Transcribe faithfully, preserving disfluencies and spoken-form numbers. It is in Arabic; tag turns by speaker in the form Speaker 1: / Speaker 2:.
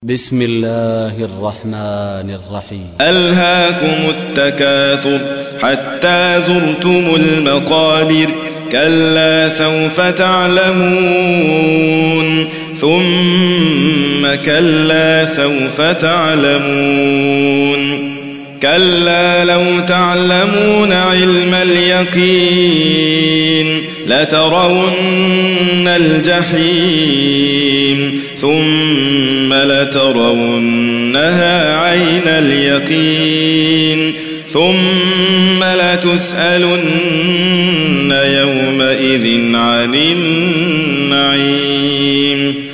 Speaker 1: بسم الله الرحمن الرحيم.
Speaker 2: ألهاكم التكاثر حتى زرتم المقابر كلا سوف تعلمون ثم كلا سوف تعلمون كلا لو تعلمون علم اليقين لترون الجحيم ثم لترونها عين اليقين ثم لتسألن يومئذ عن النعيم.